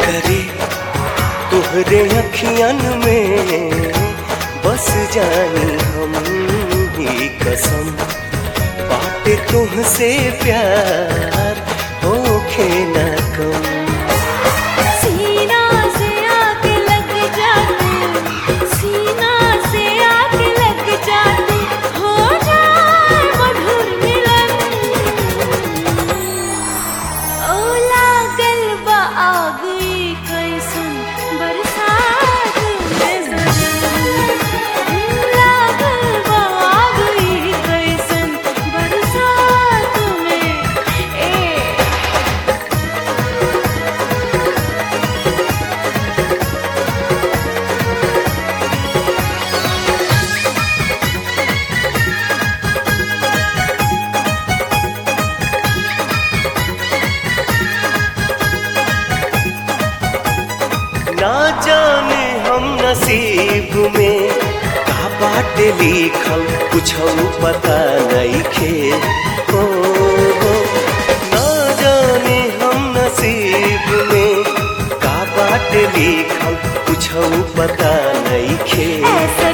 करे तुहरे अखियन में बस जानी हम ही कसम बाटे तुहसे प्यार होखे न कम। सीना से आके लग जाते, सीना से आके लग जाते, हो जाए मधुर मिलन। ओ लागल बा आग ई कैसन बरसात में ज़रन, लागल बा आग ई कैसन बरसात में। ना जाने हम नसीब में का बाटे लिखल कुछौ पता नइखे हो। ना जाने हम नसीब में का बाटे लिखल कुछौ पता नइखे। ऐसा